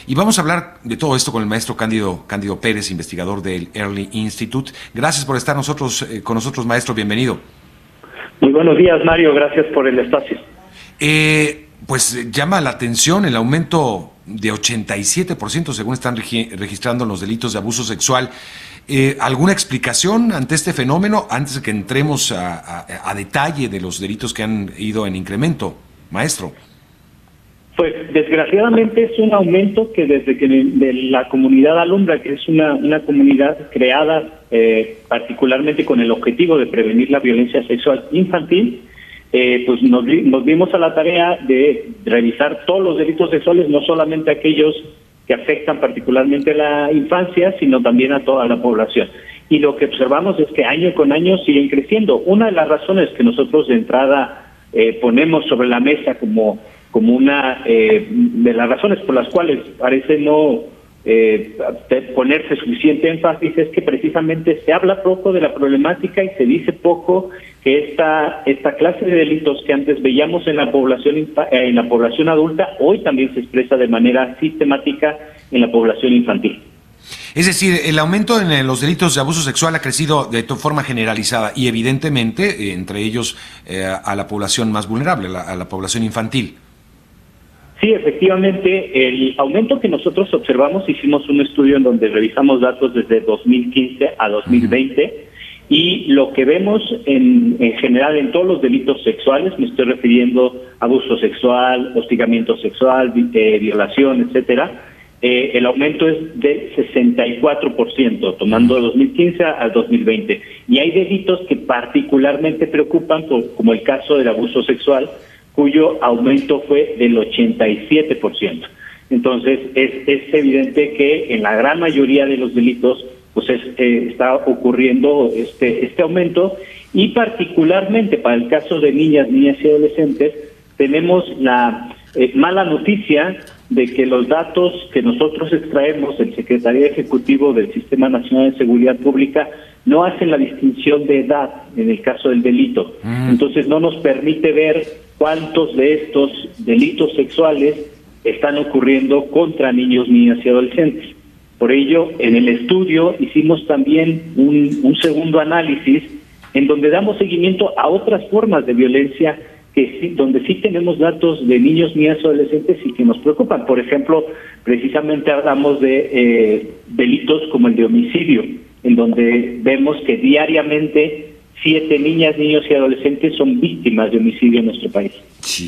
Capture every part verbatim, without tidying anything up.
Y vamos a hablar de todo esto con el maestro Cándido, Cándido Pérez, investigador del Early Institute. Gracias por estar nosotros, eh, con nosotros, maestro. Bienvenido. Muy buenos días, Mario. Gracias por el espacio. Eh, pues eh, llama la atención el aumento de ochenta y siete por ciento según están regi- registrando los delitos de abuso sexual. Eh, ¿Alguna explicación ante este fenómeno antes de que entremos a, a, a detalle de los delitos que han ido en incremento, maestro? Pues desgraciadamente es un aumento que desde que de la comunidad Alumbra, que es una, una comunidad creada eh, particularmente con el objetivo de prevenir la violencia sexual infantil, eh, pues nos, nos dimos a la tarea de revisar todos los delitos sexuales, no solamente aquellos que afectan particularmente a la infancia, sino también a toda la población. Y lo que observamos es que año con año siguen creciendo. Una de las razones que nosotros de entrada eh, ponemos sobre la mesa como, como una eh, de las razones por las cuales parece no eh, ponerse suficiente énfasis es que precisamente se habla poco de la problemática y se dice poco que esta esta clase de delitos que antes veíamos en la población en la población adulta hoy también se expresa de manera sistemática en la población infantil. Es decir, el aumento en los delitos de abuso sexual ha crecido de forma generalizada y evidentemente, eh, entre ellos, eh, a la población más vulnerable, a la, a la población infantil. Sí, efectivamente, el aumento que nosotros observamos, hicimos un estudio en donde revisamos datos desde dos mil quince a dos mil veinte, uh-huh. Y lo que vemos en, en general en todos los delitos sexuales, me estoy refiriendo a abuso sexual, hostigamiento sexual, eh, violación, etcétera, eh, el aumento es de sesenta y cuatro por ciento, tomando dos mil quince al dos mil veinte. Y hay delitos que particularmente preocupan, por, como el caso del abuso sexual, cuyo aumento fue del ochenta y siete por ciento. Entonces, es, es evidente que en la gran mayoría de los delitos pues es, eh, está ocurriendo este, este aumento, y particularmente para el caso de niñas, niñas y adolescentes, tenemos la eh, mala noticia de que los datos que nosotros extraemos del Secretario Ejecutivo del Sistema Nacional de Seguridad Pública no hacen la distinción de edad en el caso del delito. Mm. Entonces no nos permite ver cuántos de estos delitos sexuales están ocurriendo contra niños, niñas y adolescentes. Por ello, en el estudio hicimos también un, un segundo análisis en donde damos seguimiento a otras formas de violencia que sí, donde sí tenemos datos de niños, niñas y adolescentes y que nos preocupan. Por ejemplo, precisamente hablamos de eh, delitos como el de homicidio, en donde vemos que diariamente siete niñas, niños y adolescentes son víctimas de homicidio en nuestro país. Sí.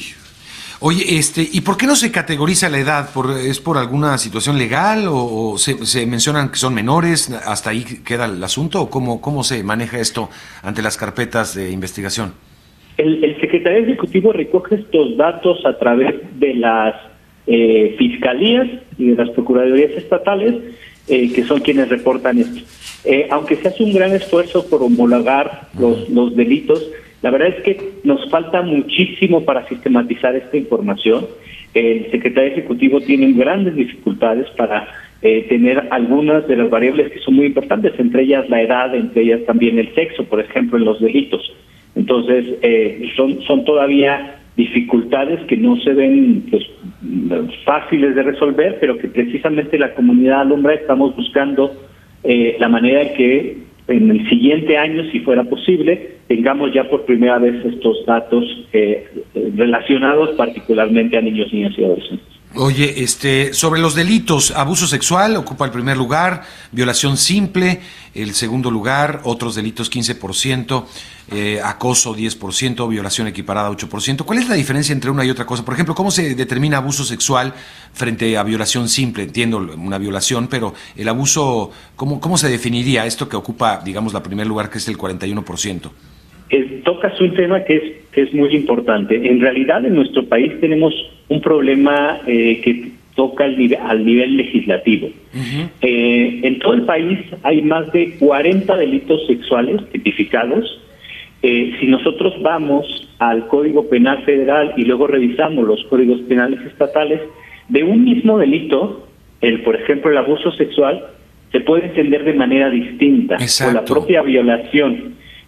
Oye, este, ¿y por qué no se categoriza la edad? ¿Por, ¿Es por alguna situación legal o, o se, se mencionan que son menores? ¿Hasta ahí queda el asunto? ¿O cómo, cómo se maneja esto ante las carpetas de investigación? El, el Secretario Ejecutivo recoge estos datos a través de las eh, fiscalías y de las procuradurías estatales, eh, que son quienes reportan esto. Eh, aunque se hace un gran esfuerzo por homologar los, los delitos, la verdad es que nos falta muchísimo para sistematizar esta información. El Secretario Ejecutivo tiene grandes dificultades para eh, tener algunas de las variables que son muy importantes, entre ellas la edad, entre ellas también el sexo, por ejemplo, en los delitos. Entonces, eh, son, son todavía dificultades que no se ven pues, fáciles de resolver, pero que precisamente la comunidad Alumbra estamos buscando eh, la manera de que en el siguiente año, si fuera posible, tengamos ya por primera vez estos datos eh, relacionados particularmente a niños, niñas y adolescentes. Oye, este, sobre los delitos, abuso sexual ocupa el primer lugar, violación simple, el segundo lugar, otros delitos quince por ciento, eh, acoso diez por ciento, violación equiparada ocho por ciento. ¿Cuál es la diferencia entre una y otra cosa? Por ejemplo, ¿cómo se determina abuso sexual frente a violación simple? Entiendo una violación, pero el abuso, ¿cómo, cómo se definiría esto que ocupa, digamos, el primer lugar, que es el cuarenta y uno por ciento? Eh, tocas un tema que es, que es muy importante. En realidad, en nuestro país tenemos un problema eh, que toca al nivel, al nivel legislativo. Uh-huh. Eh, en todo el país hay más de cuarenta delitos sexuales tipificados. Eh, si nosotros vamos al Código Penal Federal y luego revisamos los códigos penales estatales, de un mismo delito, el por ejemplo el abuso sexual, se puede entender de manera distinta. Exacto. O la propia violación.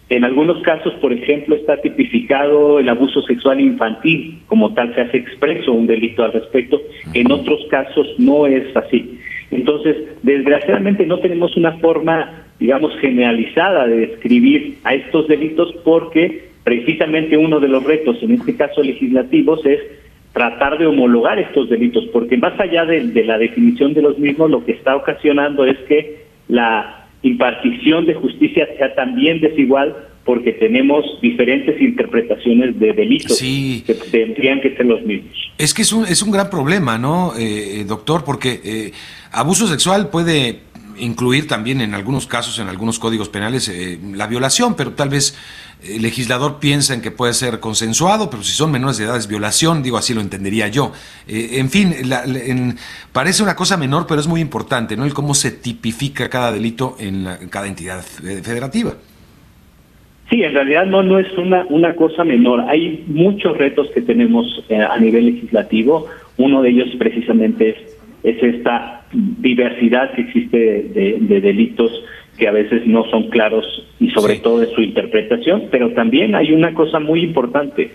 En algunos casos, por ejemplo, está tipificado el abuso sexual infantil, como tal se hace expreso un delito al respecto. En otros casos no es así. Entonces, desgraciadamente no tenemos una forma, digamos, generalizada de describir a estos delitos, porque precisamente uno de los retos, en este caso legislativos, es tratar de homologar estos delitos, porque más allá de, de la definición de los mismos, lo que está ocasionando es que la impartición de justicia sea también desigual, porque tenemos diferentes interpretaciones de delitos sí. que tendrían que ser los mismos. Es que es un, es un gran problema, ¿no, eh, doctor? Porque eh, abuso sexual puede incluir también en algunos casos, en algunos códigos penales, eh, la violación, pero tal vez el legislador piensa en que puede ser consensuado, pero si son menores de edad es violación, digo, así lo entendería yo. Eh, en fin, la, la, en, parece una cosa menor, pero es muy importante, ¿no? El cómo se tipifica cada delito en, la, en cada entidad federativa. Sí, en realidad no, no es una, una cosa menor. Hay muchos retos que tenemos eh, a nivel legislativo. Uno de ellos precisamente es, es esta diversidad que existe de, de, de delitos que a veces no son claros y sobre sí. todo de su interpretación, pero también hay una cosa muy importante.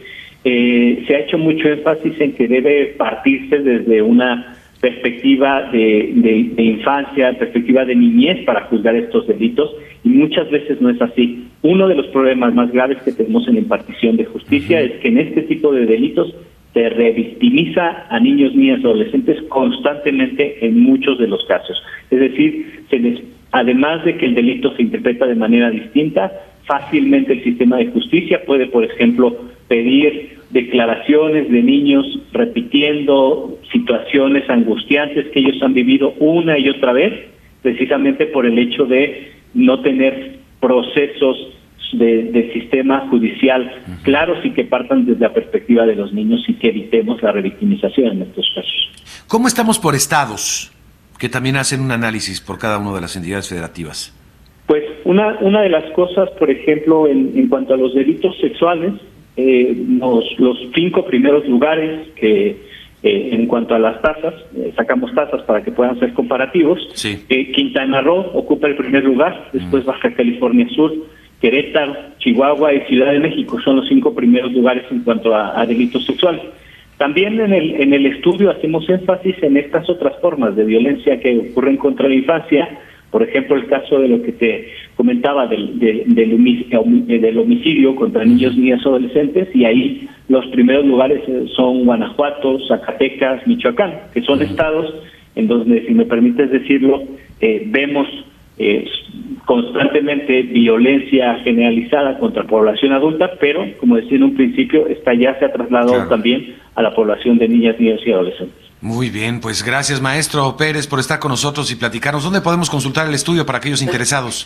Eh, se ha hecho mucho énfasis en que debe partirse desde una perspectiva de, de, de infancia, perspectiva de niñez para juzgar estos delitos, y muchas veces no es así. Uno de los problemas más graves que tenemos en la impartición de justicia uh-huh. es que en este tipo de delitos se revictimiza a niños, niñas y adolescentes constantemente en muchos de los casos. Es decir, se les, además de que el delito se interpreta de manera distinta, fácilmente el sistema de justicia puede, por ejemplo, pedir declaraciones de niños repitiendo situaciones angustiantes que ellos han vivido una y otra vez, precisamente por el hecho de no tener procesos de, del sistema judicial claros y que partan desde la perspectiva de los niños y que evitemos la revictimización en estos casos. ¿Cómo estamos por estados, que también hacen un análisis por cada una de las entidades federativas? Pues una, una de las cosas, por ejemplo, en, en cuanto a los delitos sexuales, eh, los, los cinco primeros lugares que eh, en cuanto a las tasas, eh, sacamos tasas para que puedan ser comparativos. Sí. Eh, Quintana Roo ocupa el primer lugar, después mm. Baja California Sur, Querétaro, Chihuahua y Ciudad de México son los cinco primeros lugares en cuanto a, a delitos sexuales. También en el, en el estudio hacemos énfasis en estas otras formas de violencia que ocurren contra la infancia. Por ejemplo, el caso de lo que te comentaba del, del, del, homicidio, del homicidio contra niños, niñas y adolescentes, y ahí los primeros lugares son Guanajuato, Zacatecas, Michoacán, que son estados en donde, si me permites decirlo, eh, vemos eh, constantemente violencia generalizada contra la población adulta, pero, como decía en un principio, esta ya se ha trasladado claro. también a la población de niñas, niños y adolescentes. Muy bien, pues gracias, maestro Pérez, por estar con nosotros y platicarnos. ¿Dónde podemos consultar el estudio para aquellos interesados?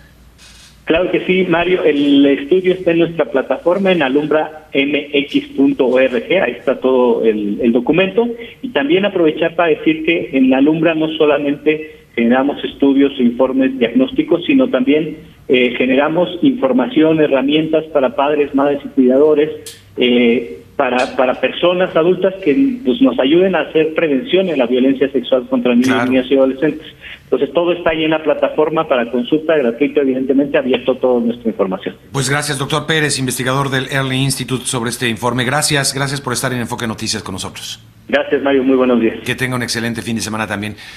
Claro que sí, Mario. El estudio está en nuestra plataforma en alumbra m x punto org. Ahí está todo el, el documento. Y también aprovechar para decir que en la Alumbra no solamente generamos estudios e informes diagnósticos, sino también eh, generamos información, herramientas para padres, madres y cuidadores, eh, para para personas adultas que pues, nos ayuden a hacer prevención en la violencia sexual contra niños, claro. niñas y adolescentes. Entonces todo está ahí en la plataforma para consulta gratuita, evidentemente abierto toda nuestra información. Pues gracias, doctor Pérez, investigador del Early Institute, sobre este informe. Gracias, gracias por estar en Enfoque Noticias con nosotros. Gracias, Mario, muy buenos días. Que tenga un excelente fin de semana también.